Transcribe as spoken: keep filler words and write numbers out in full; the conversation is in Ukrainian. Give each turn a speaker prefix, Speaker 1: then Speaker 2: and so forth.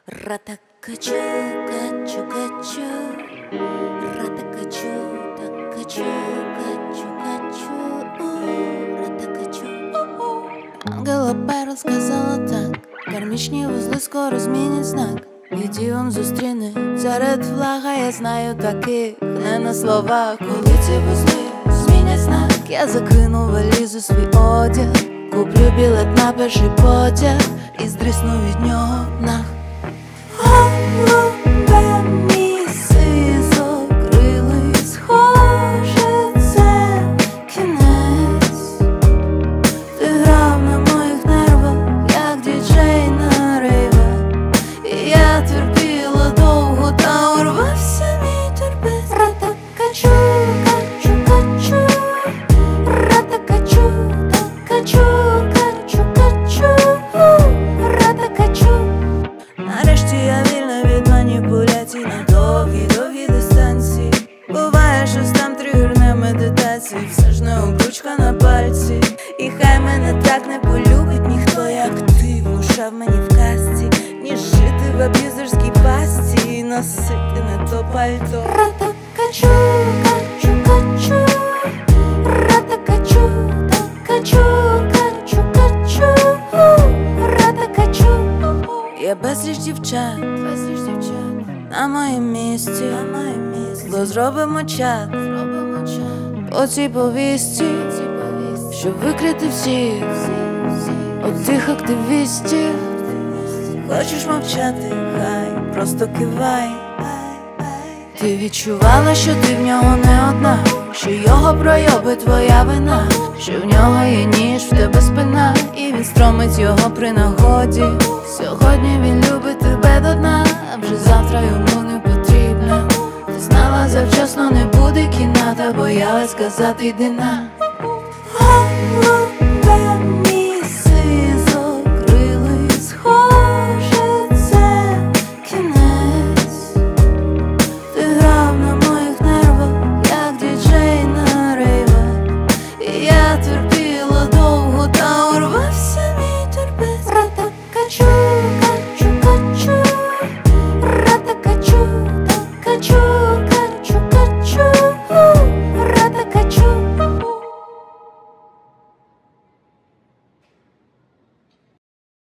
Speaker 1: Ратакачу, качу, качу, ратакачу, такачу, качу, качу, ратакачу. Ангела Перл сказала так: кармічні вузли скоро змінять знак. І дівом зустріне серед флага, я знаю таких, не на словах. Коли ці вузли змінять знак, я закину валізу свій одяг, куплю білет на перший потяг і здрисну від нього нах. Голубе місце закрили, схоже, це кінець. Ти грав на моїх нервах, як діджей на рейвах, і я терпіла довго, та урвався мій терпець. Ратакачу, качу, качу, ратакачу, такачу, качу, качу, ратакачу. Нарешті я вільна від маніпуляцій на довгі, довгі дистанції. Буває, щось там тригерне медитації, все ж не обручка на пальці. І хай мене так не полюбить ніхто, як ти влушав мені в казці, ніж жити в аб'юзерській пастці і носити не то пальто. Ратакачу, качу, качу, ратакачу, такачу, качу, качу, ратакачу. Є безліч дівчат, безліч дівчат на моїм місці, на моїм місці. Бо зробимо чат, зробимо чат по цій повісті, щоб викрити всіх от цих активістів. Хочеш мовчати, хай просто кивай. Ти відчувала, що ти в нього не одна, що його пройоби твоя вина, що в нього є ніж, в тебе спина, і він стромить його при нагоді. Сьогодні він любить тебе до дна, а вже завтра йому не потрібно. Ти знала завчасно, не буде кімната, боялась сказати йди на.